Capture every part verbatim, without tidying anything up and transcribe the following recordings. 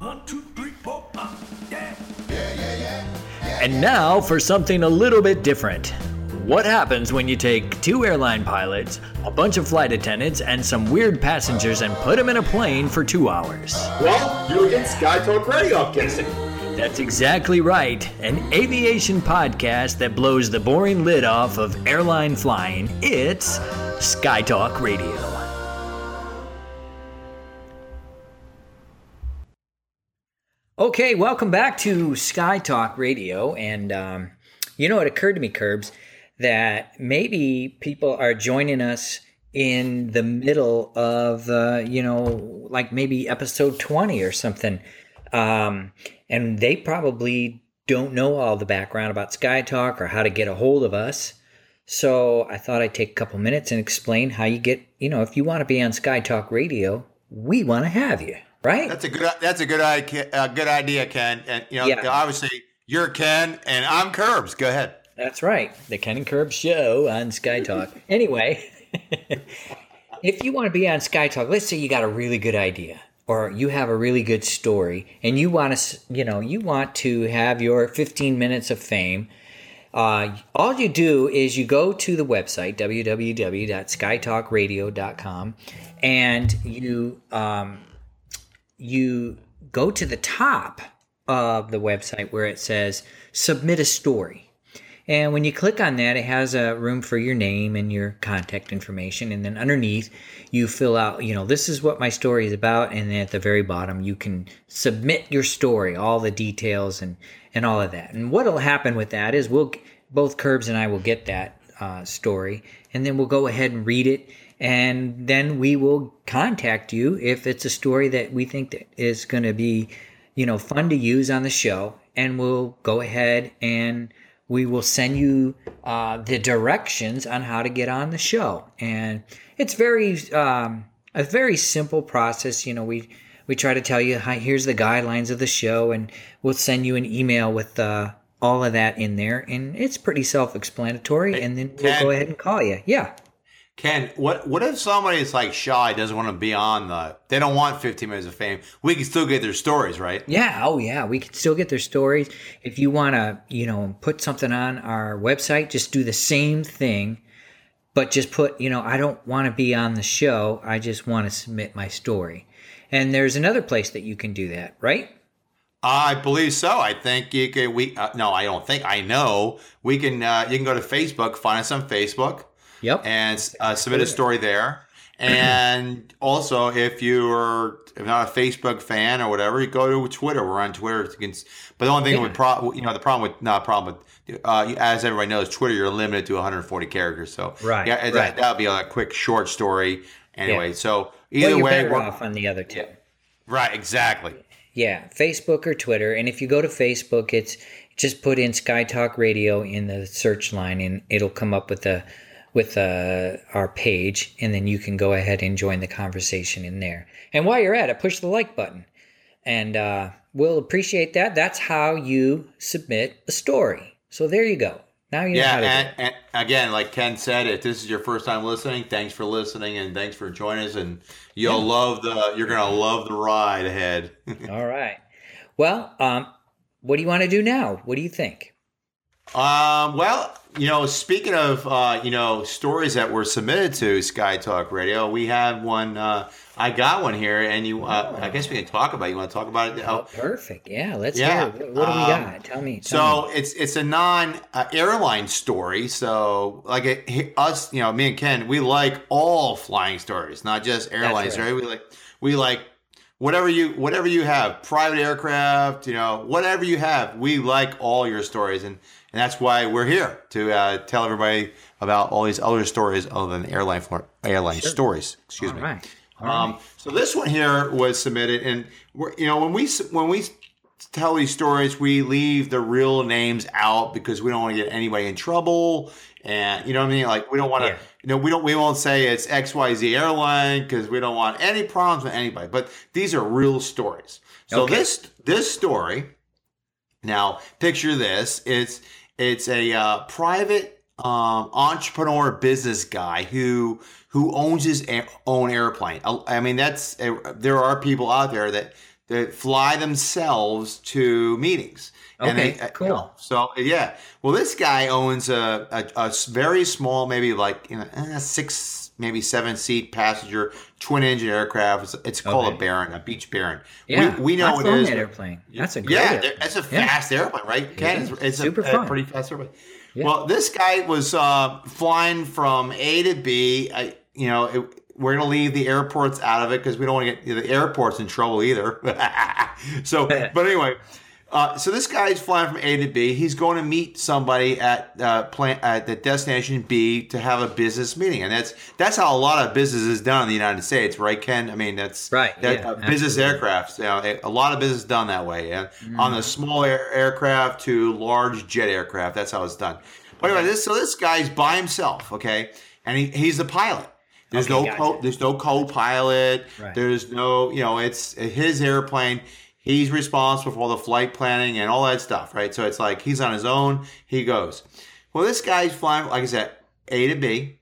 One, two, three, four, uh, yeah. Yeah, yeah, yeah, yeah. And now for something a little bit different. What happens when you take two airline pilots, a bunch of flight attendants, and some weird passengers and put them in a plane for two hours? Well, you against Sky Talk Radio, I'm guessing. That's exactly right. An aviation podcast that blows the boring lid off of airline flying. It's Sky Talk Radio. Okay, welcome back to Sky Talk Radio. And, um, you know, it occurred to me, Curbs, that maybe people are joining us in the middle of, uh, you know, like maybe episode twenty or something. Um, and they probably don't know all the background about Sky Talk or how to get a hold of us. So I thought I'd take a couple minutes and explain how you get, you know, if you want to be on Sky Talk Radio, we want to have you, right? That's a good. That's a good idea. Uh, good idea, Ken. And you know, Yeah. obviously, you're Ken, and I'm Curbs. Go ahead. That's right. The Ken and Curb Show on Sky Talk. Anyway, if you want to be on Sky Talk, let's say you got a really good idea or you have a really good story and you want to, you know, you want to have your fifteen minutes of fame. Uh, all you do is you go to the website, w w w dot sky talk radio dot com, and you, um, you go to the top of the website where it says submit a story. And when you click on that, it has a room for your name and your contact information. And then underneath, you fill out, you know, this is what my story is about. And then at the very bottom, you can submit your story, all the details and, and all of that. And what will happen with that is we'll, both Curbs and I will get that uh, story. And then we'll go ahead and read it. And then we will contact you if it's a story that we think that is going to be, you know, fun to use on the show. And we'll go ahead and we will send you uh, the directions on how to get on the show. And it's very um, a very simple process. You know, we we try to tell you, hi, here's the guidelines of the show, and we'll send you an email with uh, all of that in there. And it's pretty self-explanatory. Hey, and then we'll Ken, go ahead and call you. Yeah. Ken, what what if somebody is like shy, doesn't want to be on the? They don't want fifteen minutes of fame. We can still get their stories, right? Yeah. Oh, yeah. We can still get their stories. If you want to, you know, put something on our website, just do the same thing, but just put, you know, I don't want to be on the show. I just want to submit my story. And there's another place that you can do that, right? I believe so. I think you could. We uh, no, I don't think. I know we can. Uh, you can go to Facebook, find us on Facebook. Yep. And uh, submit a story there. And also, if you're if not a Facebook fan or whatever, you go to Twitter. We're on Twitter. You can, but the only thing Yeah. with pro, you know, the problem with not problem with, uh, as everybody knows, Twitter, you're limited to one hundred forty characters. So Right, yeah, right. that that would be a quick short story. Anyway, Yeah. so Well, either you're way, better we're- off on the other two. right? Exactly. Yeah, Facebook or Twitter. And if you go to Facebook, it's just put in Sky Talk Radio in the search line, and it'll come up with the with uh, our page, and then you can go ahead and join the conversation in there. And while you're at it, push the like button, and uh, we'll appreciate that. That's how you submit a story. So there you go. Now you know Yeah, how to do and, it. and again, like Ken said, if this is your first time listening, thanks for listening and thanks for joining us. And you'll love the you're gonna love the ride ahead. All right. Well, um, what do you want to do now? What do you think? Um, well, you know, speaking of, uh, you know, stories that were submitted to Sky Talk Radio, we have one, uh, I got one here and you, uh, I guess we can talk about it. You want to talk about it? Oh, Oh, perfect. Yeah, let's Yeah, hear it. What, what do we um, got? Tell me. Tell me. so it's, it's a non uh, airline story. So like it, he- us, you know, me and Ken, we like all flying stories, not just airline That's right. story. We like, we like whatever you, whatever you have, private aircraft, you know, whatever you have, we like all your stories. And, And that's why we're here to uh, tell everybody about all these other stories other than airline airline Sure. stories. Excuse All me. right. All Um, right. so this one here was submitted, and we're, you know when we when we tell these stories, we leave the real names out because we don't want to get anybody in trouble, and you know what I mean. Like we don't want to, Yeah. you know, we don't we won't say it's X Y Z airline because we don't want any problems with anybody. But these are real stories. So Okay. this this story. Now picture this. It's It's a uh, private um, entrepreneur business guy who who owns his a- own airplane. I I mean, that's a, there are people out there that that fly themselves to meetings. Okay, And they, cool. You know, so yeah, well, this guy owns a, a, a s- very small, maybe like you know, eh, six, maybe seven seat passenger twin engine aircraft. It's, it's called Okay. a Baron, a Beech Baron. Yeah, we, we know I've what flown it is. that airplane. That's a great Yeah, airplane. it's a Yeah. fast airplane, right, Ken? is. It's, it's Super a, a fun. pretty fast airplane. Yeah. Well, this guy was uh, flying from A to B. I, you know, it, we're going to leave the airports out of it because we don't want to get the airports in trouble either. so, but anyway, uh, so this guy's flying from A to B. He's going to meet somebody at uh, plant at the destination B to have a business meeting, and that's that's how a lot of business is done in the United States, right, Ken? I mean, that's Right, That, yeah, uh, business absolutely. aircrafts, you know, a- a lot of business done that way, and on the small air, aircraft to large jet aircraft, that's how it's done. But anyway, this so this guy's by himself, okay, and he, he's the pilot. There's Okay, no gotcha. co, there's no co-pilot. Right. There's no, you know, it's his airplane. He's responsible for all the flight planning and all that stuff, right? So it's like he's on his own. He goes. Well, this guy's flying, like I said, A to B,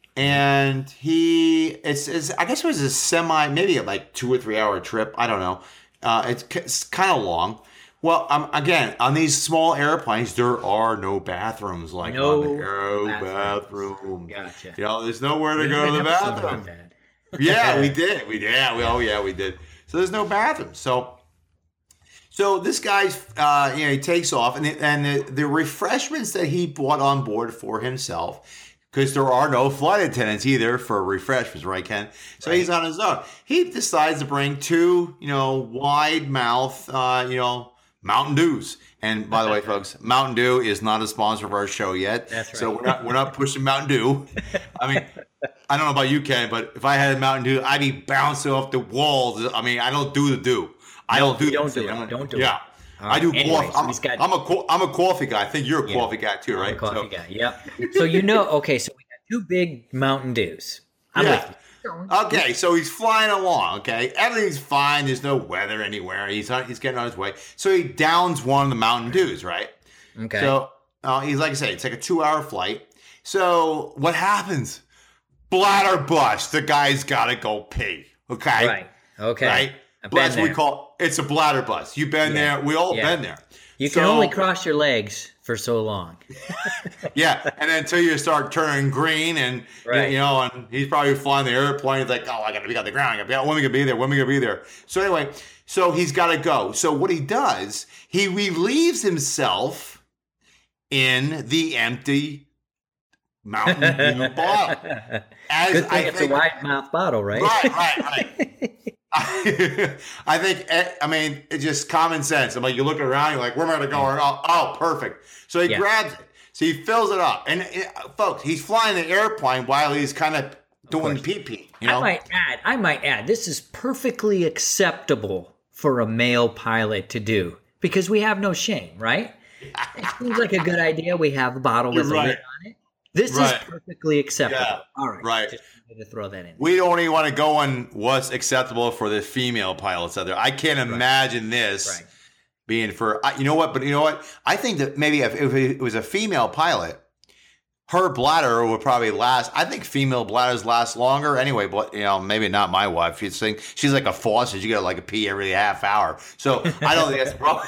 and he it's, it's I guess it was a semi, maybe a like two or three hour trip. I don't know. Uh, it's, it's kind of long. Well, um, again, on these small airplanes, there are no bathrooms like No on the no bathrooms. bathroom. Gotcha. You know, there's nowhere to We go did to the an episode about bathroom. that. Yeah, we did. We did. Yeah, we, oh yeah, we did. So there's no bathroom. So, so this guy's, uh, you know, he takes off, and the, and the, the refreshments that he brought on board for himself, because there are no flight attendants either for refreshments, right, Ken? So he's on his own. He decides to bring two, you know, wide mouth, uh, you know, Mountain Dews. And by the way, folks, Mountain Dew is not a sponsor of our show yet. That's So right. we're not we're not pushing Mountain Dew. I mean, I don't know about you, Ken, but if I had a Mountain Dew, I'd be bouncing off the walls. I mean, I don't do the dew. I don't do. don't that. do it. I'm- Don't do yeah. it. All I do right. Anyways, coffee. I'm, he's got- I'm a co- I'm a coffee guy. I think you're a Yeah. coffee guy too, right? Coffee So- guy. Yep. So you know, okay, so we got two big Mountain Dews. I'm Yeah. with you. Okay, so he's flying along. Okay, everything's fine. There's no weather anywhere. He's on, he's getting on his way. So he downs one of the Mountain Dews, right? Okay. So uh, he's like I say, it's like a two-hour flight. So what happens? Bladder bust. The guy's got to go pee. Okay, right. Okay. right. I've been That's what we there. call it's a bladder bust. You've been Yeah. there. We all Yeah. been there. You can So- only cross your legs for so long. Yeah, and then until you start turning green, and Right. you know, and he's probably flying the airplane. He's like, "Oh, I got to be on the ground. I got to be out. When we gonna be there? When we gonna be there?" So anyway, so he's got to go. So what he does, he relieves himself in the empty Mountain Dew bottle. As Good thing I it's think- a wide mouth bottle, right? Right, right, right. I think, eh, I mean, it's just common sense. I'm like, you're looking around, you're like, where am I going to go? Oh, oh, perfect. So he Yeah. grabs it. So he fills it up. And, eh, folks, he's flying the airplane while he's kind of doing course. pee-pee, you I know? might add, I might add, this is perfectly acceptable for a male pilot to do because we have no shame, right? It seems like a good idea. We have a bottle with You're a right. lid on it. This Right. is perfectly acceptable. Yeah. All right. Right. Just wanted to throw that in. We don't even want to go on what's acceptable for the female pilots out there. I can't imagine this Right. being for, I- you know what? But you know what? I think that maybe if, if it was a female pilot, her bladder would probably last. I think female bladders last longer anyway, but you know, maybe not my wife. She'd think she's like a faucet. You got to like a pee every half hour. So I don't think that's a problem.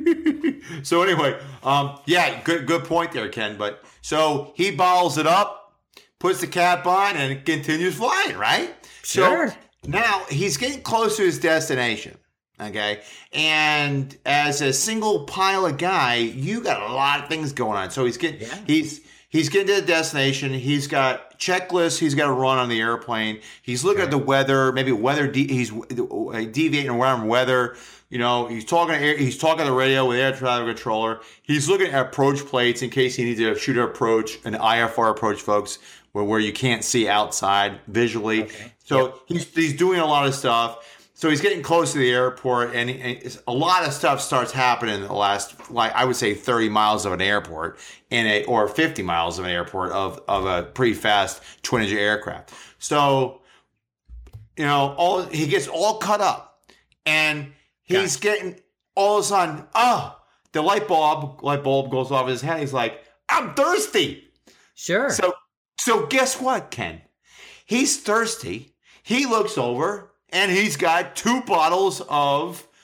So anyway, um, yeah, good good point there, Ken. But so he bottles it up, puts the cap on, and continues flying, right? Sure. So now he's getting close to his destination. Okay. And as a single pilot guy, you got a lot of things going on. So he's getting Yeah. he's he's getting to the destination. He's got checklists he's got to run on the airplane. He's looking at the weather, maybe weather de- he's deviating around weather. You know, he's talking to air, he's talking to the radio with air traffic controller. He's looking at approach plates in case he needs to shoot an approach, an I F R approach, folks, where, where you can't see outside visually. Okay. So he's he's doing a lot of stuff. So he's getting close to the airport, and, and it's, a lot of stuff starts happening in the last, like I would say, thirty miles of an airport, in a or fifty miles of an airport of of a pretty fast twin engine aircraft. So, you know, all he gets all cut up, and he's getting all of a sudden, oh, the light bulb light bulb goes off his head. He's like, I'm thirsty. Sure. So, so guess what, Ken? He's thirsty. He looks over and he's got two bottles of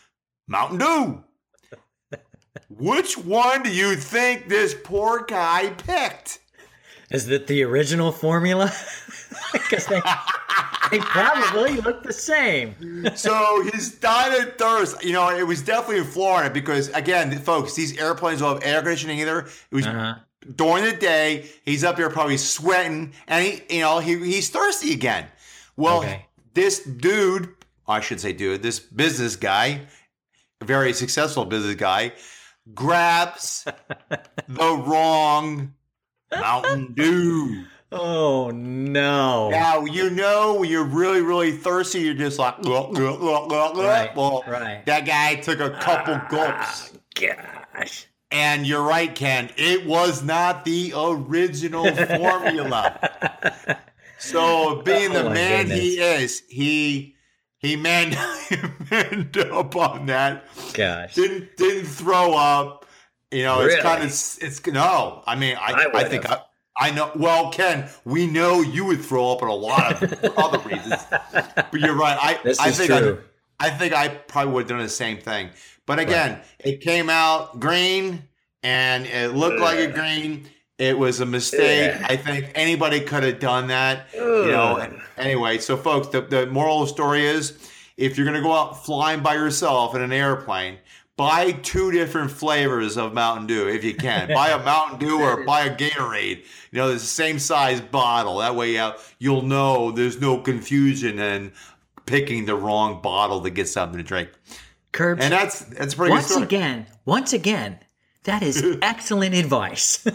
Mountain Dew. Which one do you think this poor guy picked? Is it the original formula? Because they, they probably look the same. So he's dying of thirst. You know, it was definitely in Florida because, again, folks, these airplanes don't have air conditioning either. It was uh-huh. during the day. He's up there probably sweating, and he, you know, he he's thirsty again. Well, okay. This dude, I should say dude, this business guy, a very successful business guy, grabs the wrong Mountain Dew. Oh, no. Now, you know, when you're really, really thirsty, you're just like, look, look, look, look, right, well, right. That guy took a couple oh, gulps. Gosh. And you're right, Ken. It was not the original formula. So, being oh, the man goodness. he is, he he manned, manned up on that. Gosh. Didn't didn't throw up. You know, really? it's kind of, it's, no. I mean, I, I, I think I, I know. Well, Ken, we know you would throw up in a lot of other reasons. But you're right. I, this I is think true. I, I think I probably would have done the same thing. But again, right. It came out green, and it looked Ugh. like a green. It was a mistake. Ugh. I think anybody could have done that. Ugh. You know. Anyway, so folks, the, the moral of the story is, if you're going to go out flying by yourself in an airplane, buy two different flavors of Mountain Dew if you can. Buy a Mountain Dew or buy a Gatorade. You know, it's the same size bottle. That way uh, you'll know there's no confusion in picking the wrong bottle to get something to drink. Curbs, and that's that's a pretty once good story. again, once again, that is excellent advice.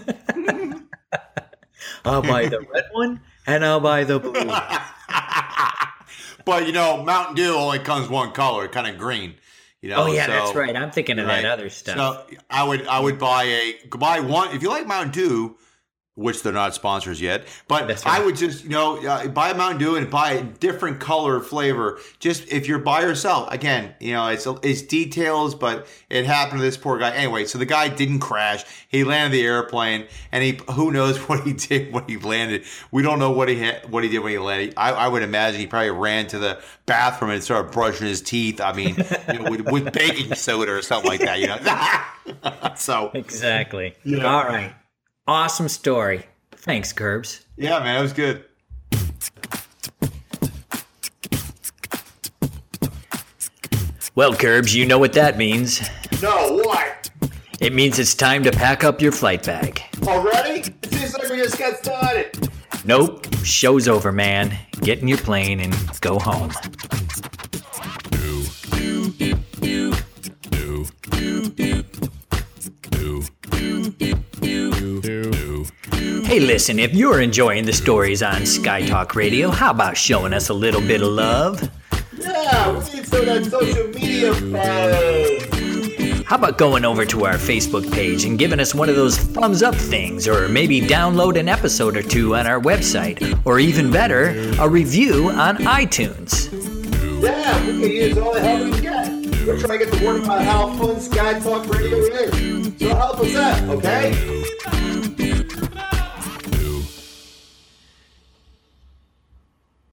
I'll buy the red one and I'll buy the blue one. But, you know, Mountain Dew only comes one color, kind of green. You know, oh yeah, so, that's right. I'm thinking of right. that other stuff. So I would I would buy a buy one if you like Mountain Dew, which they're not sponsors yet. But right. I would just you know uh, buy a Mountain Dew and buy a different color flavor. Just if you're by yourself, again, you know it's it's details, but it happened to this poor guy anyway. So the guy didn't crash. He landed the airplane, and he who knows what he did when he landed. We don't know what he had, what he did when he landed. I, I would imagine he probably ran to the bathroom and started brushing his teeth. I mean, you know, with, with baking soda or something like that. You know, so exactly. Yeah. All right. Awesome story. Thanks, Curbs. Yeah, man, it was good. Well, Curbs, you know what that means. No, what? It means it's time to pack up your flight bag. Already? It seems like we just got started. Nope. Show's over, man. Get in your plane and go home. Hey, listen, if you're enjoying the stories on Sky Talk Radio, how about showing us a little bit of love? Yeah, we need some of that social media buzz. How about going over to our Facebook page and giving us one of those thumbs up things, or maybe download an episode or two on our website, or even better, a review on iTunes. Yeah, we can use all the help we can get. We're trying to get the word about how fun Sky Talk Radio is. So help us out, okay?